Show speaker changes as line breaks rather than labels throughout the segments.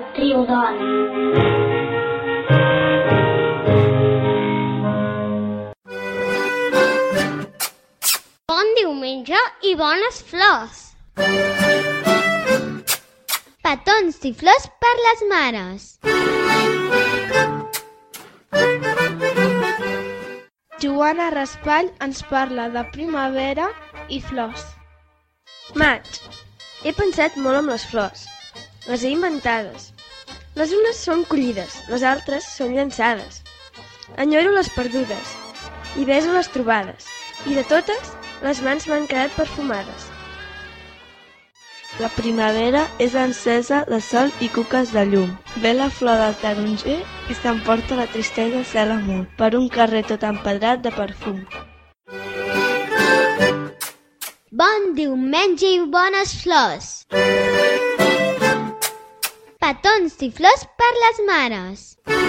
Triodon.
Bon diumenge i bones flors. Petons i flors per les mares.
Joana Raspall ens parla de primavera i flors.
Maig. He pensat molt en les flors. Les he inventades. Les unes són collides, les altres són llançades. Enyoro les perdudes i beso les trobades. I de totes, les mans m'han quedat perfumades.
La primavera és encesa de sol i cuques de llum. Ve la flor del taronger i s'emporta la tristesa cel amunt per un carrer tot empedrat de perfum.
Bon diumenge i bones flors. Petons i flors per les mares.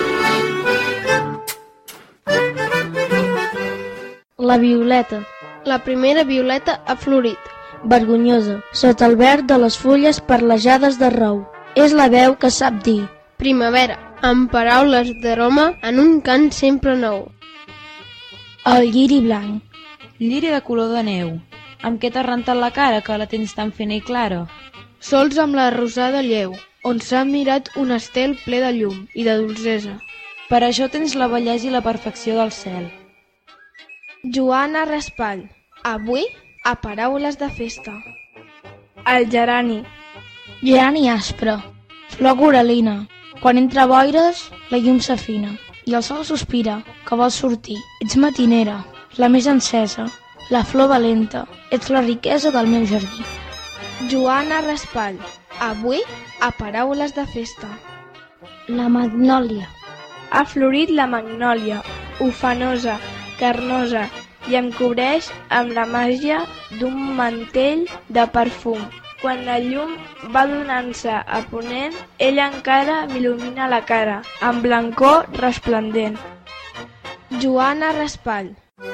La violeta.
La primera violeta ha florit.
Vergonyosa, sota el verd de les fulles perlejades de rou. És la veu que sap dir
Primavera, amb paraules d'aroma en un cant sempre nou.
el lliri blanc.
Lliri de color de neu. Amb què t'ha rentat la cara, que la tens tan fina i clara?
Sols amb la rosada lleu, on s'ha mirat un estel ple de llum i de dolcesa.
Per això tens la bellesa i la perfecció del cel.
Joana Raspall. Avui, a paraules de festa.
El gerani.
Gerani aspre, flor coralina. Quan entra boires, la llum s'afina. I el sol sospira, que vol sortir. Ets matinera, la més encesa, la flor valenta. Ets la riquesa del meu jardí.
Joana Raspall. Avui, a paraules de festa.
La magnòlia.
Ha florit la magnòlia, ufanosa, carnosa, i em cobreix amb la màgia d'un mantell de perfum. Quan la llum va donant-se a ponent, ella encara m'il·lumina la cara, amb blancor resplendent.
Joana Raspall.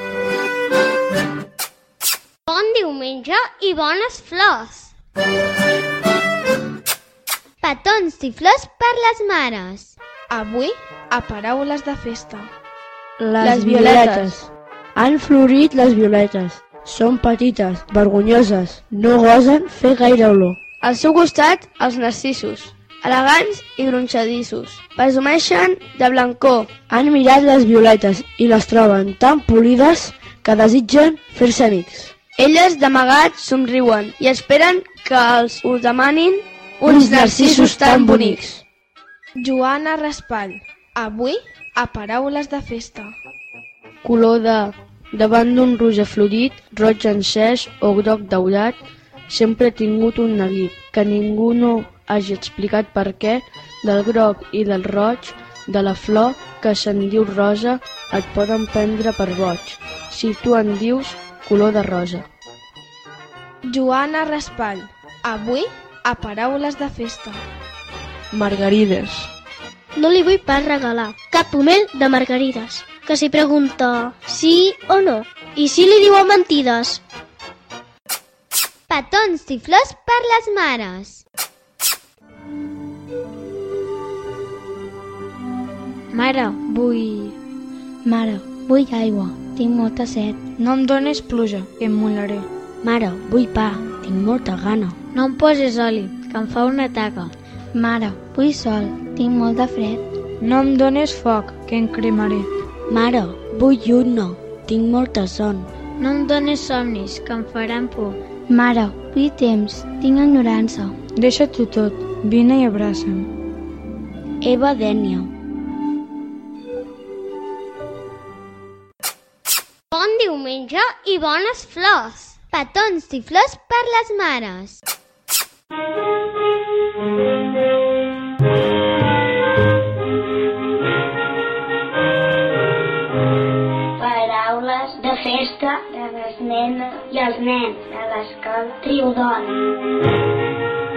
Bon diumenge i bones flors. Petons i flors per les mares.
Avui, a paraules de festa.
Les violetes. Han florit les violetes. Són petites, vergonyoses, no gosen fer gaire olor.
Al seu costat, els narcisos, elegants i gronxadissos, presumeixen de blancor.
Han mirat les violetes i les troben tan polides que desitgen fer-se amics.
Elles d'amagat somriuen i esperen que els ho demanin
Uns narcisos tan bonics.
Joana Raspall. Avui, a paraules de festa.
Color davant d'un roser florit, roig encès o groc daurat, sempre he tingut un neguit, que ningú no hagi explicat per què, del groc i del roig, de la flor que se'n diu rosa, et poden prendre per boig, si tu en dius color de rosa.
Joana Raspall. Avui, a paraules de festa.
Margarides.
No li vull pas regalar cap pomell de margarides, que si pregunta sí o no, i si li diuen mentides.
Petons i flors per les mares.
Mare, vull aigua, tinc molta set.
No em dones pluja, que em mullaré.
Mare, vull pa, tinc molta gana.
No em posis oli, que em fa una taca.
Mare, vull sol, tinc molt de fred.
No em dones foc, que em cremaré.
Mare, vull llum, no, tinc molta son.
No em donis somnis, que em faran por.
Mare, vull temps, tinc ignorança.
Deixa-t'ho tot, vine i abraça'm.
Eva Dènia.
Bon diumenge i bones flors. Petons i flors per les mares.
Paraules de festa de les nenes i els nens de l'escola Triodon.